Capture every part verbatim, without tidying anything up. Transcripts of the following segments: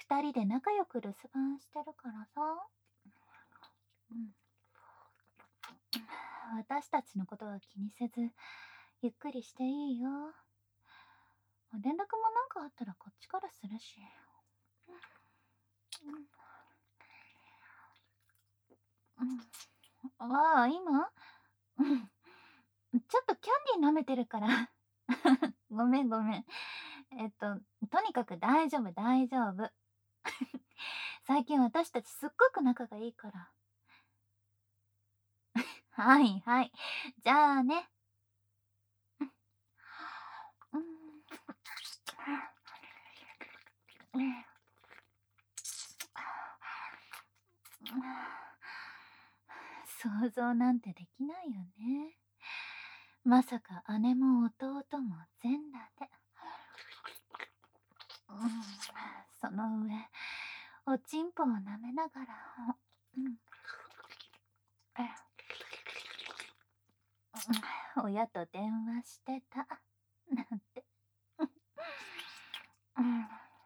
二人で仲良く留守番してるからさ。うん、私たちのことは気にせず、ゆっくりしていいよ。連絡もなんかあったらこっちからするし。うん、ああ、今うん、ちょっとキャンディー舐めてるから。ごめんごめん。えっと、とにかく大丈夫大丈夫。最近私たちすっごく仲がいいから。はいはい。じゃあね。うん、うん、想像なんてできないよね。まさか姉も弟も全裸で。うん、その上、おちんぽを舐めながら、うん、親と電話してた。なんて。うん、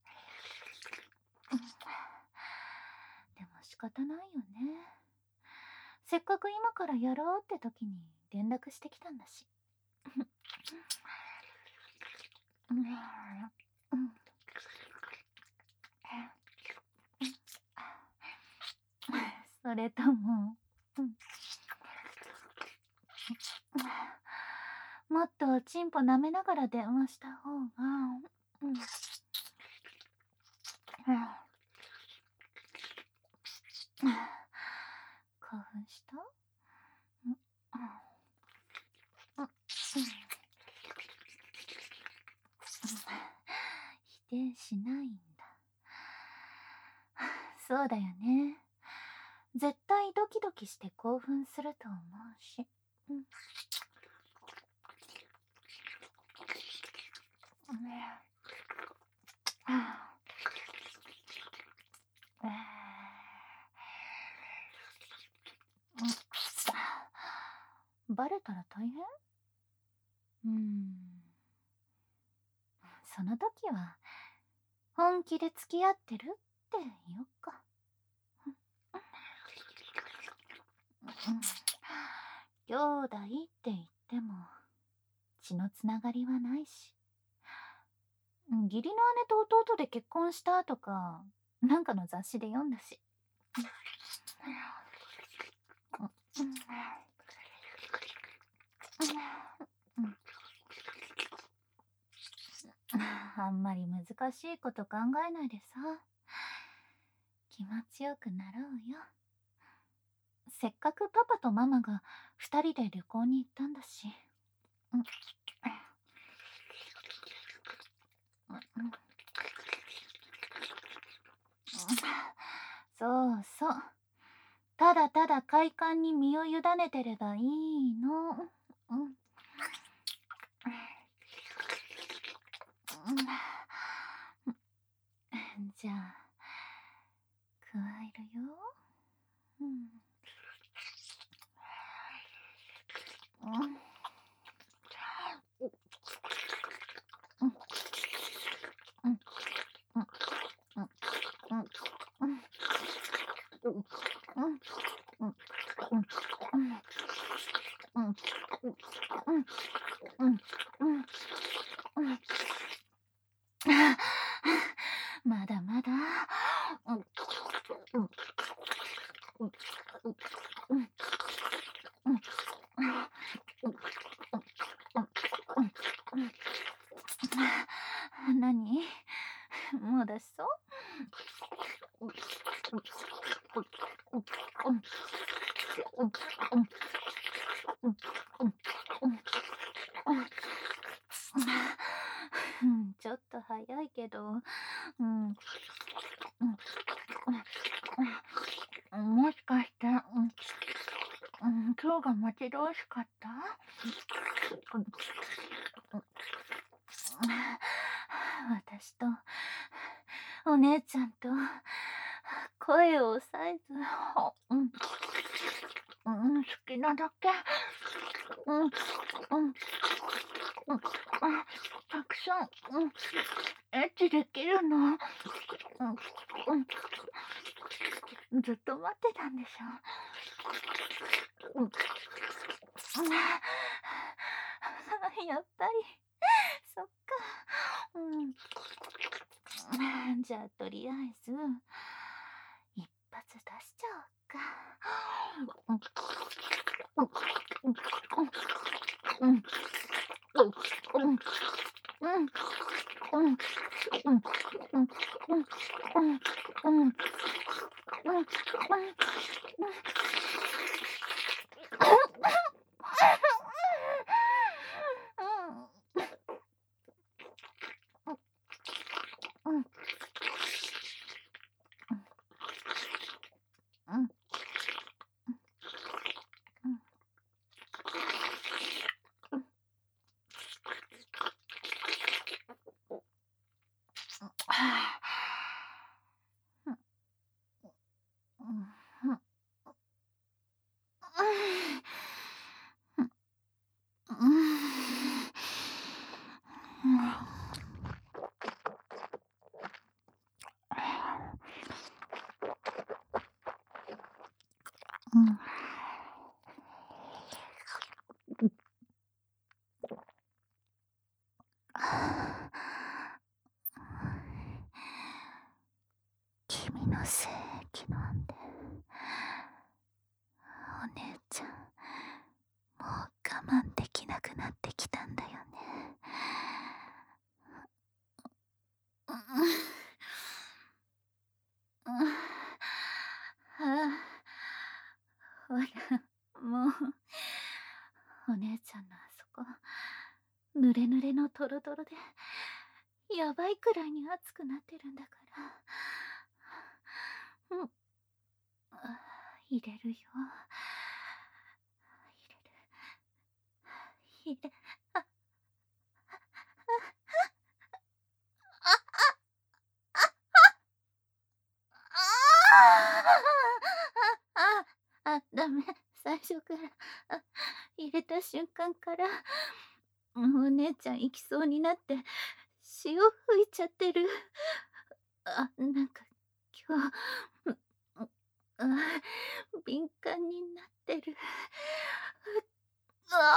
でも仕方ないよね。せっかく今からやろうって時に連絡してきたんだし。うん、うん、それとも、うん、もっとチンポ舐めながら電話した方が、うん、うん、興奮した？うん、うん、うん、否定しないんだ。そうだよね。絶対ドキドキして興奮すると思うし。うん、うん、えー、バレたら大変？うーん、その時は本気で付き合ってるって言おっか。うん、兄弟って言っても血のつながりはないし、義理の姉と弟で結婚したとかなんかの雑誌で読んだし。あんまり難しいこと考えないでさ、気持ちよくなろうよ。せっかくパパとママが二人で旅行に行ったんだし。うん、うん、そうそう。ただただ快感に身を委ねてればいいの。うん、じゃあ、加えるよ。うん、うん、うん、うん、うん、うん、うん、うん、うん、うん、うん、うん、うん、うん、うん、まだまだ。うん、うん、うん、うん、うん、何？もう出しそう？ちょっと早いけど、うん、もしかして、うん、今日が待ち遠しかった？私とお姉ちゃんと声を抑えず、うん、うん、好きなだけ、うん、うん、うん、たくさん、うん、エッチできるの？うん、うん、ずっと待ってたんでしょ？うん、うん、やっぱり、そっか。うん。じゃあ、とりあえず、一発出しちゃおっか。うん、うん、うん、うん、うん、うん、うん、うん、うん、うん、うん、うん、うん、うん、うん、うん、うん、うん。うん、うん、うん、うん。うん。君のせいきなんで、お姉ちゃん、もう我慢できなくなってきたんだよね。うん、うん、ああ、ほら、もう、お姉ちゃんのあそこ、ぬれぬれのトロトロで、やばいくらいに熱くなってるんだから。うん、あ、入れるよ。入れる。入れ、あ、ああ、あ、あ、ダメ。最初から、あ、入れた瞬間から、お姉ちゃん行きそうになって、潮吹いちゃってる。あ、なんか今日、ううあ、敏感になってる。あ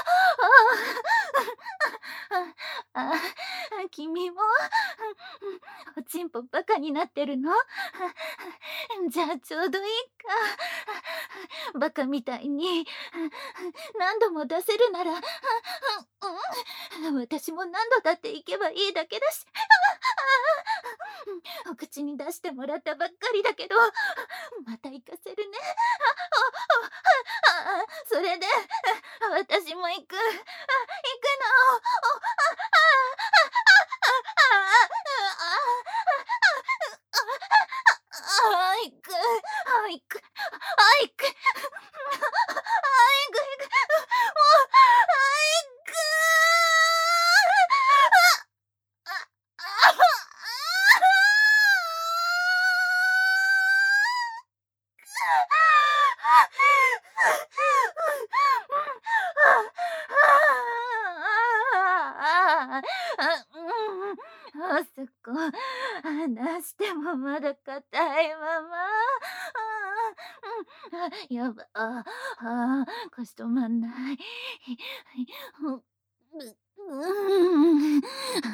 あ、ああ、君も、おちんぽバカになってるの？じゃあちょうどいいか。バカみたいに何度も出せるなら、私も何度だって行けばいいだけだし。お口に出してもらったばっかりだけど、また行かせるね。ああ、それで、私も行く。あ、行くの。あ、行く。あ、行く。あ、行く。あ、行く。行く。もう、あ、行く。あ、あ、あ、あそこ、離してもまだ硬いまま。あ、うん、やば、ああ、腰止まんない。う、う、うん。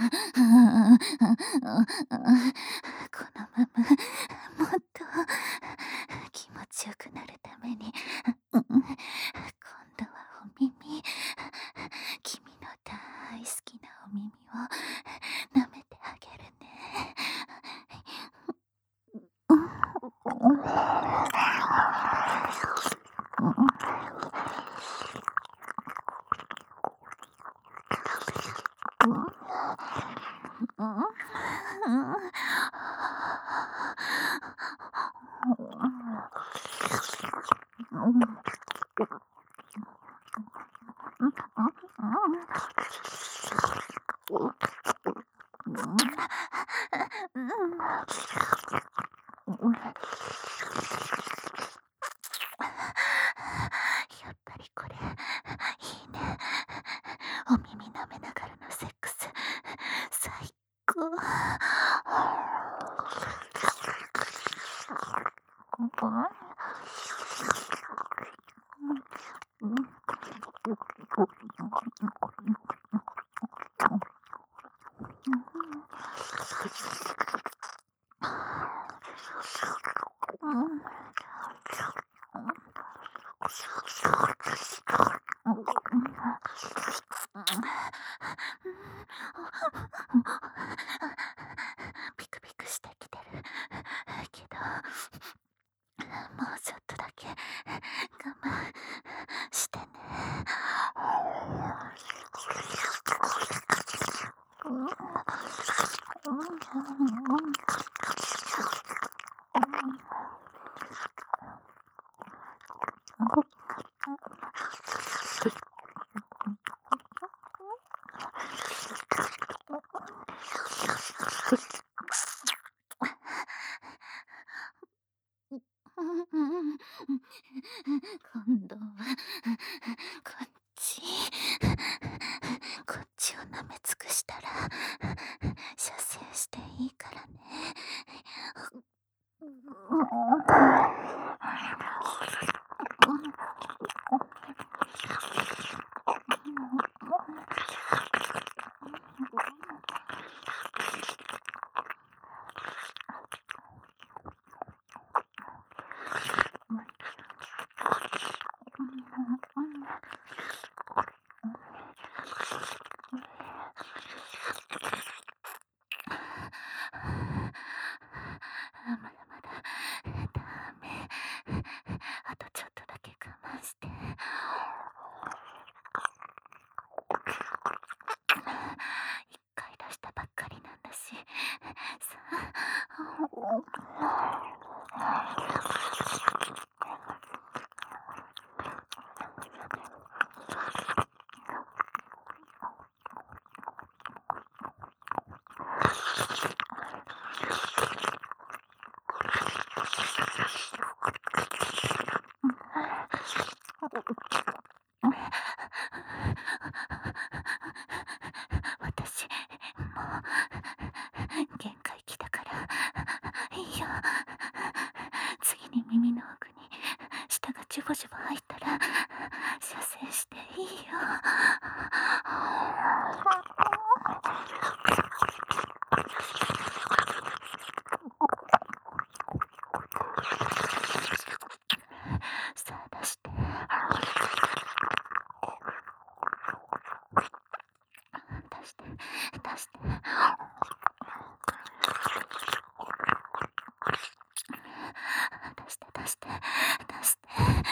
このまま、もっと気持ちよくなるために、うん、今度はお耳、君の大好きなお耳を舐めてあげるね。うん、うん、うん。やっぱりこれいいね。お耳舐めながらのセックス。 ピクピクしてきてるけど、もうちょっとだけ我慢してね。今度はこっちこっちを舐め尽くしたら射精していいからね。まだまだダメ。あとちょっとだけ我慢して。一回出したばっかりなんだしさ私もう限界来たからいいよ。次に耳の奥に舌がジュボジュボ入ったら射精していいよ。さあ出して。出して出して出して出して出して。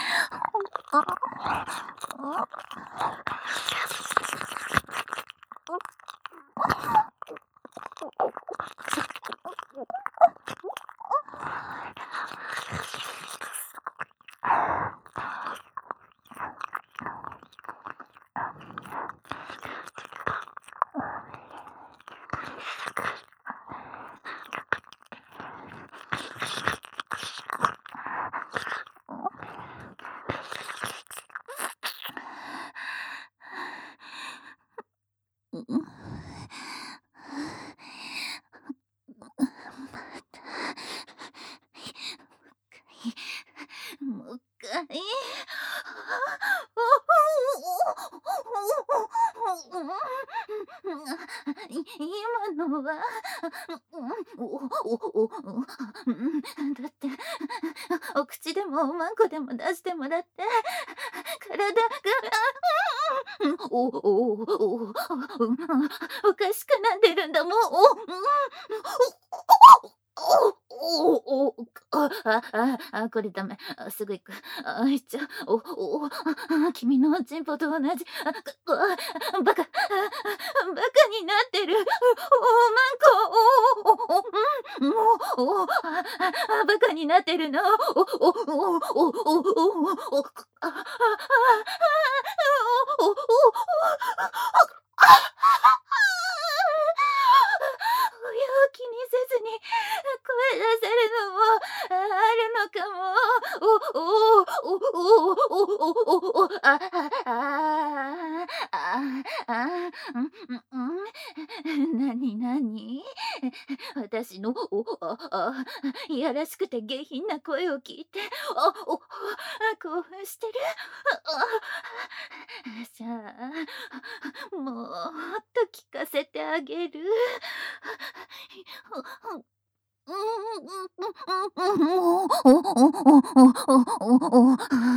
もう一回。今のは、だってお口でもおまんこでも出してもらって体がおおおおかしくなってるんだもん。おおおああああこれダメ。あすぐ行く。あいっちゃおお君のチンポと同じ。あバカバカになってる。おまんこおおもうおあバカになってるの。おおおおおおおああおおお親を気にせずに声出せるのもあるのかも。おおおおおおおおあああああうんうんなになにに私の、おああ、いやらしくて下品な声を聞いて、あ、お、あ、興奮してる？ああ、じゃあ、もっと聞かせてあげる。うんうんうんうん、もう、おおおおおおお、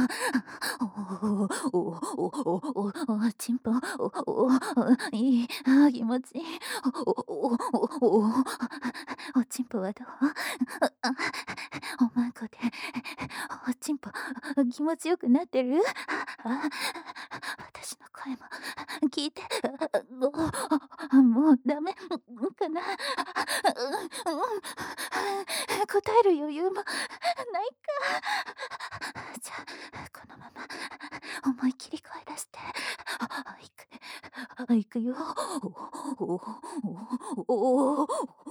おおおおお、ちんぽ、おお、いい、あ、気持ちいい。おおおおお、おちんぽはどう？あ、おまんこで、おちんぽ、気持ちよくなってる？あ、私の声も聞いて、あ、もうダメかな。答える余裕もないか。じゃあ、このまま思い切り声出して、あ、いく、あ、いくよ。おおおお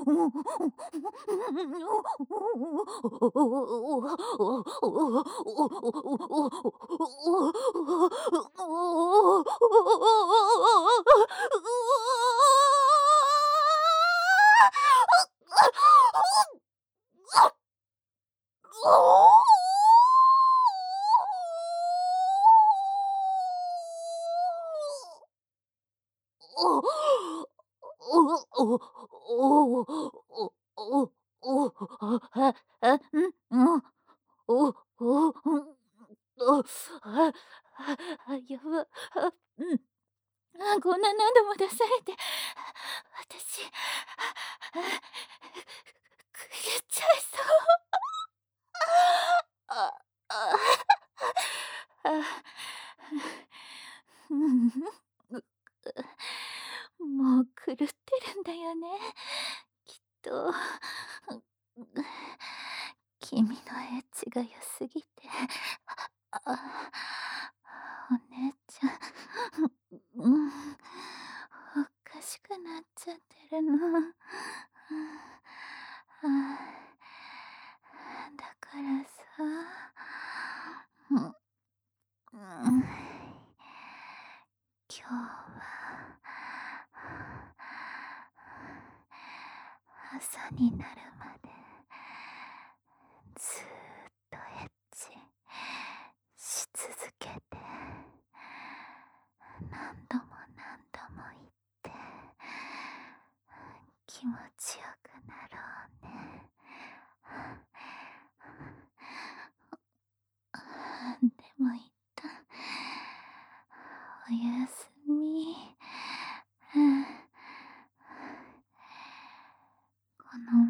おおおおおおああ、うん、おおおおああ、やば、あ、うん。あ、こんな何度も出されて、私、あ、く言っちゃいそう。あ、あ、あ、うん、うもう狂ってるんだよね、きっと。君のエッチが良すぎて、あ、お姉ちゃん、うん、おかしくなっちゃってるの。あ、だからさ、うん、うん、今日は朝になるまでずーっとエッチし続けて、何度も何度も言って気持ちよくなろうね。でも一旦おやすみ。この